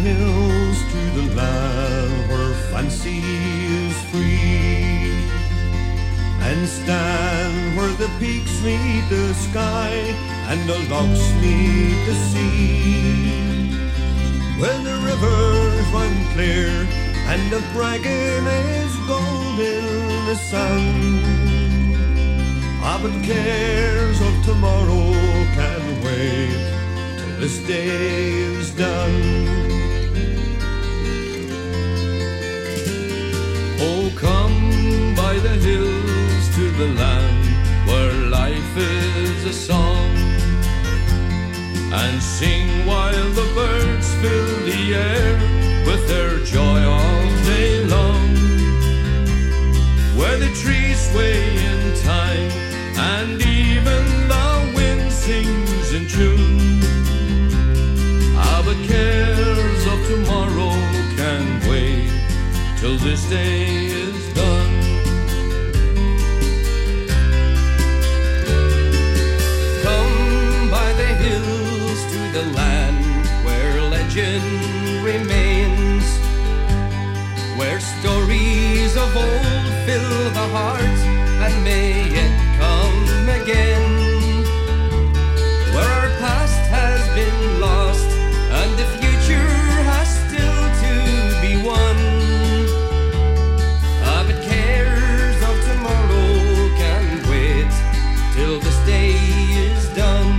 hills to the land where fancy is free, and stand where the peaks meet the sky and the lochs meet the sea, where the rivers run clear and the bracken is gold in the sun. Ah, but cares of tomorrow can wait till this day is done. Oh, come by the hills to the land where life is a song, and sing while the birds fill the air with their joy all day long, where the trees sway in time and even the wind sings in tune. Ah, but cares of tomorrow can wait till this day is done. Come by the hills to the land where legend remains, where stories of old fill the heart and may it come again, where our past has been lost and the future has still to be won. Ah, but cares of tomorrow can wait till this day is done.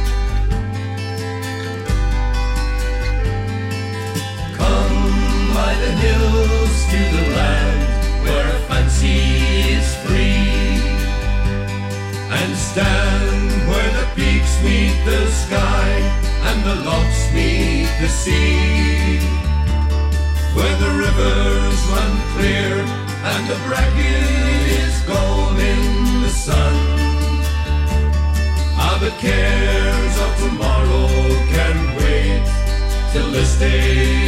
Come by the hills to the land where fancy is free, and stand where the peaks meet the sky and the lochs meet the sea, where the rivers run clear and the bracken is gold in the sun. Ah, but cares of tomorrow can wait till this day